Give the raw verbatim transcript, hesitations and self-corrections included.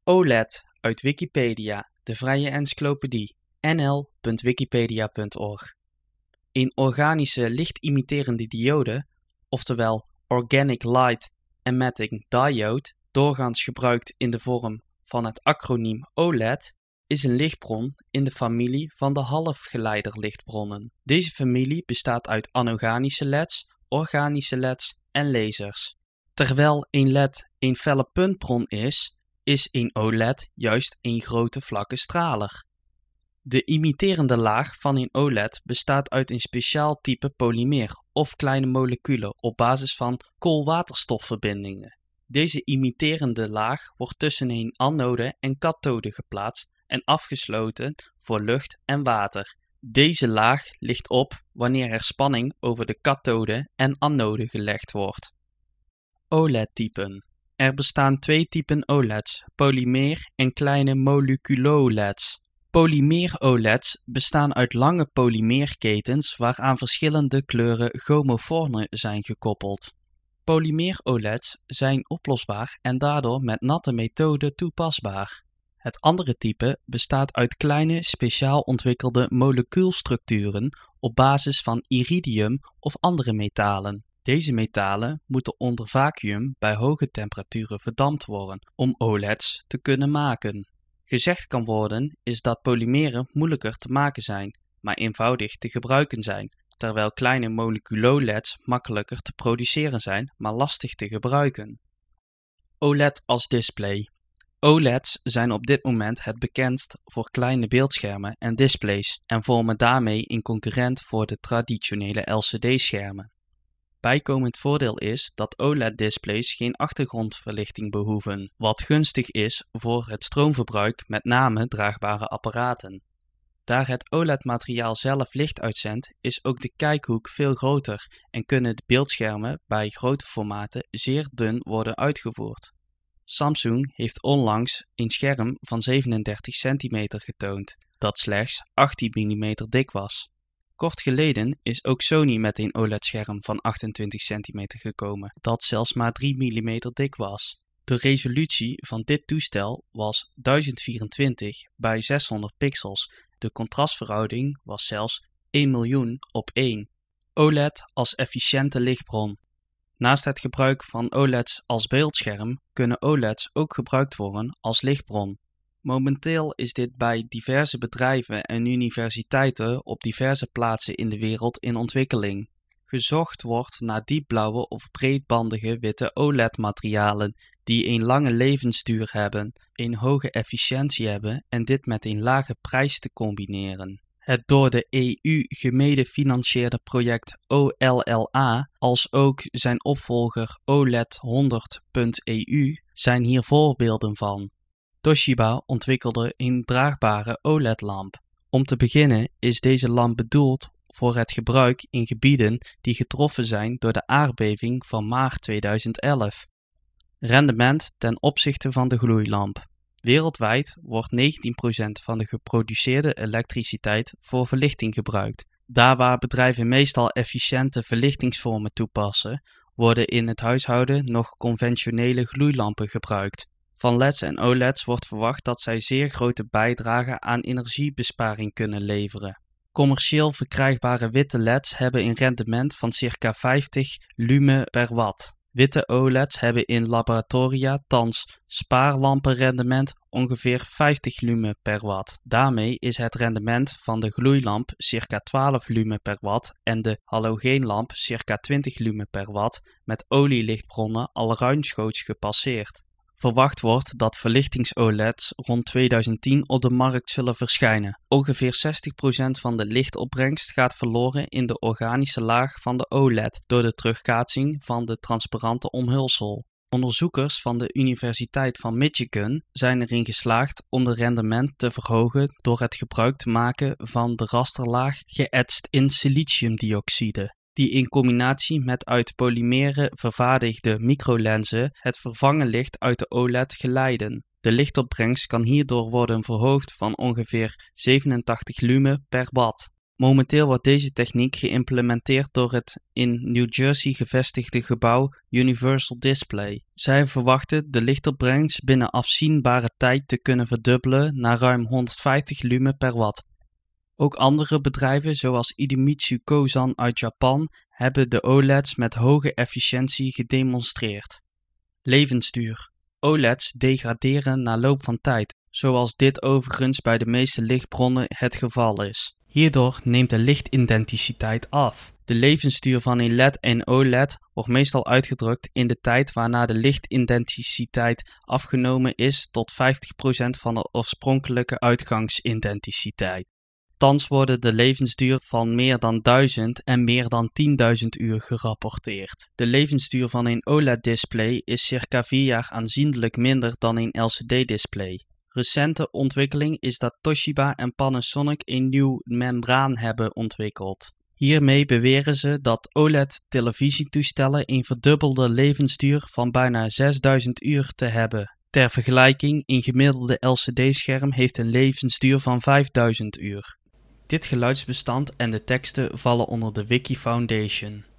O L E D uit Wikipedia, de vrije encyclopedie, n l punt wikipedia punt org. Een organische lichtimiterende diode, oftewel Organic Light Emitting Diode, doorgaans gebruikt in de vorm van het acroniem O L E D, is een lichtbron in de familie van de halfgeleiderlichtbronnen. Deze familie bestaat uit anorganische L E Ds, organische L E Ds en lasers. Terwijl een L E D een felle puntbron is, is een O L E D juist een grote vlakke straler. De imiterende laag van een O L E D bestaat uit een speciaal type polymeer of kleine moleculen op basis van koolwaterstofverbindingen. Deze imiterende laag wordt tussen een anode en kathode geplaatst en afgesloten voor lucht en water. Deze laag ligt op wanneer er spanning over de kathode en anode gelegd wordt. O L E D-typen. Er bestaan twee typen O L E Ds, polymeer en kleine moleculo-L E Ds. Polymeer-O L E Ds bestaan uit lange polymeerketens waaraan verschillende kleuren chromofonen zijn gekoppeld. Polymeer-O L E Ds zijn oplosbaar en daardoor met natte methode toepasbaar. Het andere type bestaat uit kleine speciaal ontwikkelde molecuulstructuren op basis van iridium of andere metalen. Deze metalen moeten onder vacuüm bij hoge temperaturen verdampt worden om O L E Ds te kunnen maken. Gezegd kan worden is dat polymeren moeilijker te maken zijn, maar eenvoudig te gebruiken zijn, terwijl kleine moleculo-L E Ds makkelijker te produceren zijn, maar lastig te gebruiken. O L E D als display. O L E Ds zijn op dit moment het bekendst voor kleine beeldschermen en displays en vormen daarmee een concurrent voor de traditionele L C D-schermen. Bijkomend voordeel is dat O L E D-displays geen achtergrondverlichting behoeven, wat gunstig is voor het stroomverbruik, met name draagbare apparaten. Daar het O L E D-materiaal zelf licht uitzendt, is ook de kijkhoek veel groter en kunnen de beeldschermen bij grote formaten zeer dun worden uitgevoerd. Samsung heeft onlangs een scherm van zevenendertig centimeter getoond, dat slechts achttien millimeter dik was. Kort geleden is ook Sony met een O L E D-scherm van achtentwintig centimeter gekomen, dat zelfs maar drie millimeter dik was. De resolutie van dit toestel was duizend vierentwintig bij zeshonderd pixels. De contrastverhouding was zelfs één miljoen op één. O L E D als efficiënte lichtbron. Naast het gebruik van O L E Ds als beeldscherm kunnen O L E Ds ook gebruikt worden als lichtbron. Momenteel is dit bij diverse bedrijven en universiteiten op diverse plaatsen in de wereld in ontwikkeling. Gezocht wordt naar diepblauwe of breedbandige witte O L E D-materialen die een lange levensduur hebben, een hoge efficiëntie hebben en dit met een lage prijs te combineren. Het door de E U gemedefinancierde project O L L A, als ook zijn opvolger O L E D honderd punt E U, zijn hier voorbeelden van. Toshiba ontwikkelde een draagbare O L E D-lamp. Om te beginnen is deze lamp bedoeld voor het gebruik in gebieden die getroffen zijn door de aardbeving van maart tweeduizend elf. Rendement ten opzichte van de gloeilamp. Wereldwijd wordt negentien procent van de geproduceerde elektriciteit voor verlichting gebruikt. Daar waar bedrijven meestal efficiënte verlichtingsvormen toepassen, worden in het huishouden nog conventionele gloeilampen gebruikt. Van L E Ds en O L E Ds wordt verwacht dat zij zeer grote bijdragen aan energiebesparing kunnen leveren. Commercieel verkrijgbare witte L E Ds hebben een rendement van circa vijftig lumen per watt. Witte O L E Ds hebben in laboratoria thans spaarlampenrendement ongeveer vijftig lumen per watt. Daarmee is het rendement van de gloeilamp circa twaalf lumen per watt en de halogeenlamp circa twintig lumen per watt met olielichtbronnen al ruimschoots gepasseerd. Verwacht wordt dat verlichtings-O L E Ds rond tweeduizend tien op de markt zullen verschijnen. Ongeveer zestig procent van de lichtopbrengst gaat verloren in de organische laag van de O L E D door de terugkaatsing van de transparante omhulsel. Onderzoekers van de Universiteit van Michigan zijn erin geslaagd om het rendement te verhogen door het gebruik te maken van de rasterlaag geëtst in siliciumdioxide, die in combinatie met uit polymeren vervaardigde microlenzen het vervangen licht uit de O L E D geleiden. De lichtopbrengst kan hierdoor worden verhoogd van ongeveer zevenentachtig lumen per watt. Momenteel wordt deze techniek geïmplementeerd door het in New Jersey gevestigde gebouw Universal Display. Zij verwachten de lichtopbrengst binnen afzienbare tijd te kunnen verdubbelen naar ruim honderdvijftig lumen per watt. Ook andere bedrijven zoals Idemitsu Kosan uit Japan hebben de O L E D's met hoge efficiëntie gedemonstreerd. Levensduur. O L E D's degraderen na loop van tijd, zoals dit overigens bij de meeste lichtbronnen het geval is. Hierdoor neemt de lichtintensiteit af. De levensduur van een L E D en O L E D wordt meestal uitgedrukt in de tijd waarna de lichtintensiteit afgenomen is tot vijftig procent van de oorspronkelijke uitgangsintensiteit. Thans worden de levensduur van meer dan duizend en meer dan tienduizend uur gerapporteerd. De levensduur van een O L E D-display is circa vier jaar aanzienlijk minder dan een L C D-display. Recente ontwikkeling is dat Toshiba en Panasonic een nieuw membraan hebben ontwikkeld. Hiermee beweren ze dat O L E D-televisietoestellen een verdubbelde levensduur van bijna zesduizend uur te hebben. Ter vergelijking, een gemiddelde L C D-scherm heeft een levensduur van vijfduizend uur. Dit geluidsbestand en de teksten vallen onder de Wiki Foundation.